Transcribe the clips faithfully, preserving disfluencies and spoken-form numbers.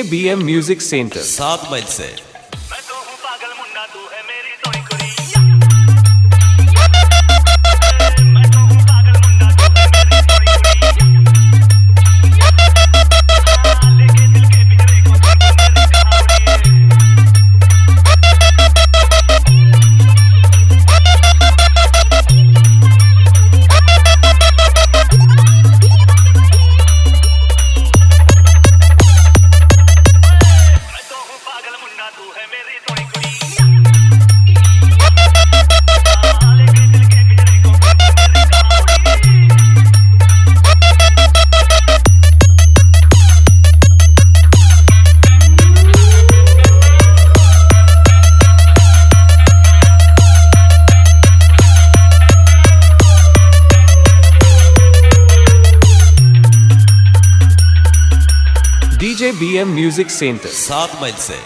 B M music centre सात मील से। मैं तो हूँ पागल मुन्ना, तू है मेरी सोनी कुड़ी। मैं तो हूँ पागल मुन्ना, तू है मेरी सोनी कुड़ी। लेके दिल के पिंजरे को तू मेरी DJ B M music centre सात मील से।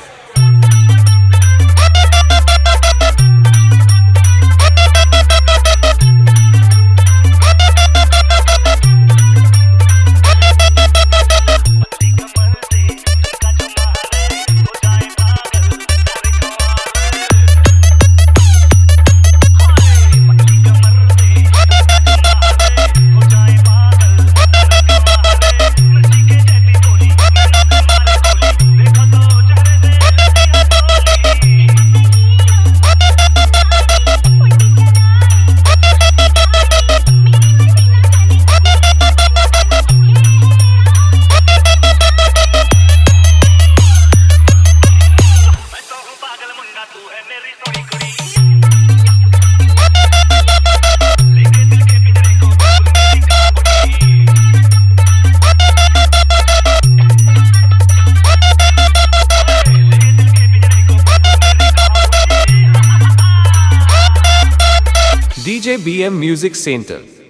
DJ B M music centre.